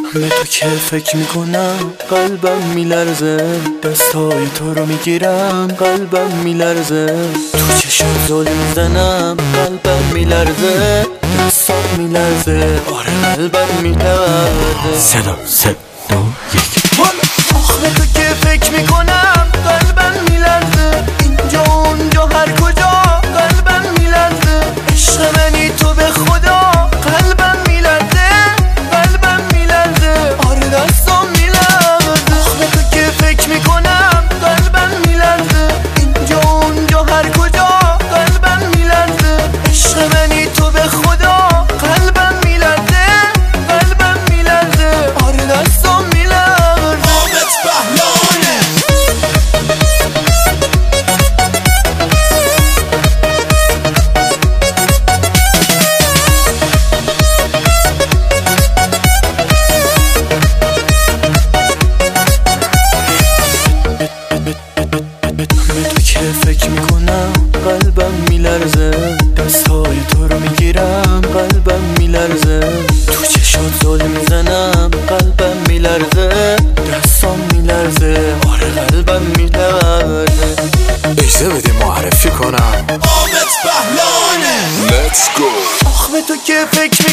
به تو که فکر میکنم قلبم میلرزه، دستای تو رو میگیرم قلبم میلرزه، تو چشم زل میزنم قلبم میلرزه، دستام میلرزه، آره قلبم میلرزه. صدا سه دو یک. آخ به تو که فکر میکنم قلبم میلرزه، اینجا اونجا هر کجا قلبم میلرزه، عشق منی تو به خدا قلبم میلرزه، قلبم میلرزه، آره دستام میلرزه. آخ به تو که فکر میکنم قلبم میلرزه، اینجا اونجا هر کجا قلبم میلرزه، عشق منی تو به خدا قلبم میلرزه، قلبم میلرزه، آره دستام میلرزه. فکر میکنم قلبم میلرزه، دستای تو رو میگیرم قلبم میلرزه، تو چشات زل میزنم قلبم میلرزه، دستام میلرزه، آره قلبم میلرزه. اجازه بده معرفی کنم. آمد بهلانه. آخ به تو که فکر